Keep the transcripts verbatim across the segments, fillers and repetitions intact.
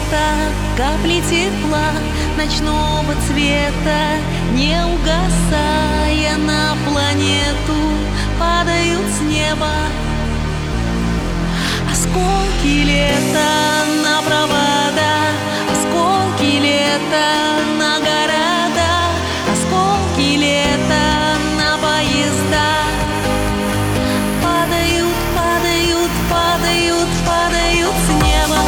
света, капли тепла, ночного цвета, не угасая на планету, падают с неба осколки лета на провода, осколки лета на города, осколки лета на поезда. Падают, падают, падают, падают с неба.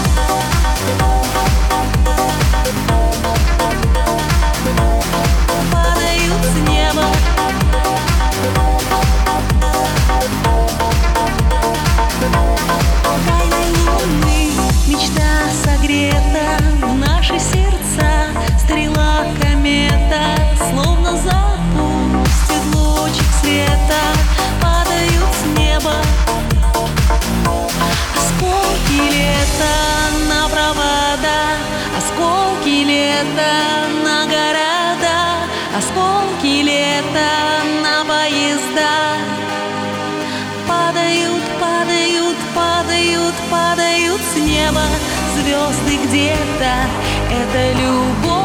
Падают с неба. Тайной луны мечта согрета, в наши сердца стрела комета, словно запустит лучик света, падают с неба осколки лета на провода, осколки лета на города, осколки лета на поезда. Падают, падают, падают, падают с неба звезды где-то. Это любовь.